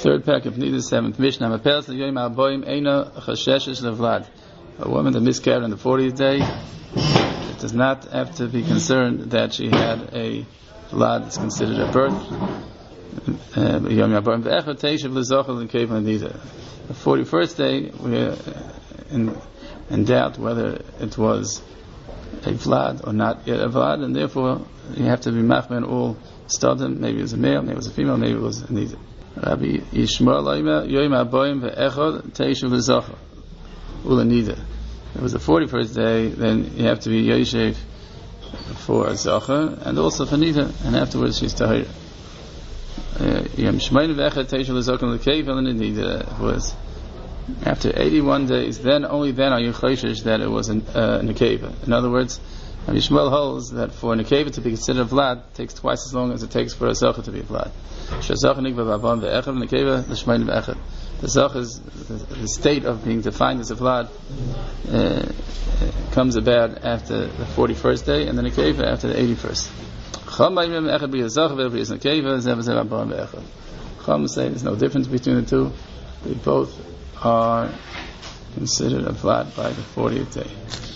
Third pack of Nida, seventh Mishnah. A woman that miscarried on the 40th day, it does not have to be concerned that she had a vlad that's considered a birth. The 41st day, we're in doubt whether it was a vlad or not yet a vlad, and therefore you have to be machmer all stadim. Maybe it was a male, maybe it was a female, maybe it was a nida. Rabbi Yishmael Oimer Yoim Aboim ve'echod teishu v'zocher ula nida. It was the 41st day, then you have to be yoshev for zocher and also for nida, and afterwards she's tahira. Yom Shmein ve'echod teishu v'zocher l'keiv nida was after 81 days. Then only then are you choishish that it was a nekeva. In other words, Rabbi Yishmael holds that for a nekeva to be considered vlad takes twice as long as it takes for a zocher to be vlad. The zoch is the state of being defined as a vlad comes about after the 41st day, and the nekeva after the 81st. Chum say there's no difference between the two. They both are considered a vlad by the 40th day.